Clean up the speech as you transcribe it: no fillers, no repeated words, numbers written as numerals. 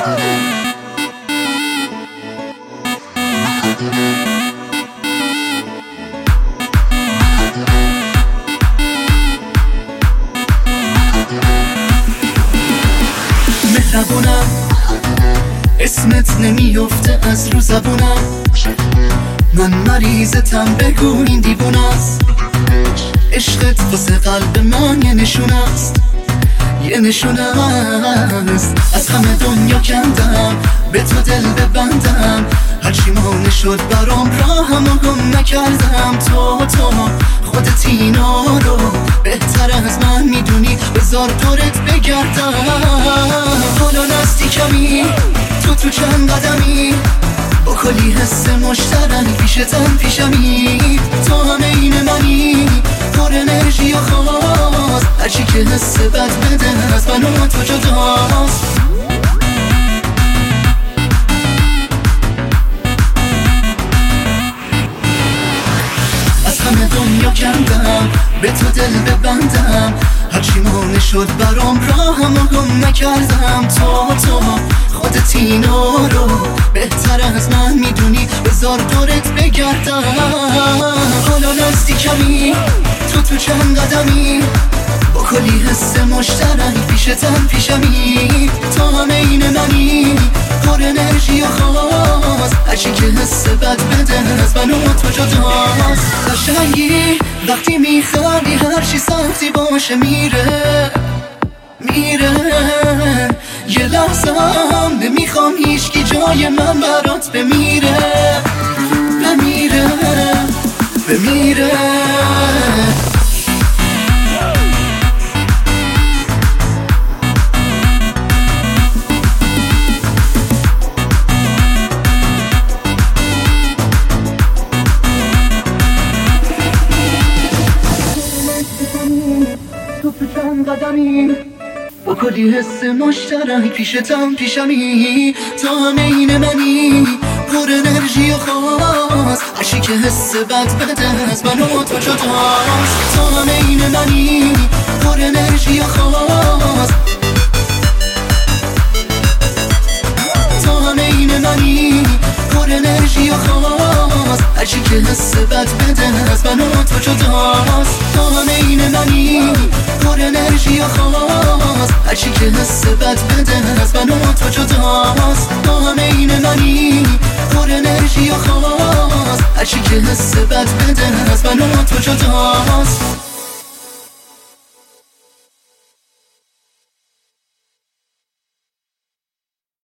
مهربونم، اسمت نمیفته از رو زبونم. من مریضتم، بگو این دیوونه است. عشقت واسه قلب من یه نشونه است، یه نشونه است. از همه دنیا کندم به تو دل ببندم، هرچی مانع شد برام راهمو گم نکردم. تو خودت اینا رو بهتر از من میدونی، بذار دورت بگردم. حالا نزدیکمی، تو چند قدمی، با کلی حس مشترک پیشتم پیشمی. تو همه این منی، پر انرژی و خاص، هرچی که حس بد بده از من و تو جداست. از همه دنیا کندم به تو دل ببندم، هرچی مانع شد برام راهمو گم نکردم. تو خودت اینا رو بهتر از من میدونی، بذار دورت بگردم. حالا نزدیکمی، تو چند قدمی، با کلی حس مشترک پیشتم پیشمی. تو همه این منی، پر انرژی و خاص، هرچی که حس بد بده از من و تو جداست. قشنگی وقتی میخندی، هرچی سختی باشه میره. یه لحظه هم نمیخوام هیچکی جای من برات بمیره. تو چند قدمی، با کلی حس مشترک پیشتم پیشمی. تو همه این منی، پر انرژی و خاص، هرچی که حس بد بده از من و تو جداست. تو همه این منی، پر انرژی و خاص، تو همه این منی، پر انرژی و خاص، هرچی که حس بد بده از من و تو جداست. تو همه این منی، پر انرژی و خاص، هرچی که حس بد بده از من و تو جداست. تو همه این منی، پر انرژی و خاص، هرچی که حس بد بده از من و تو جداست.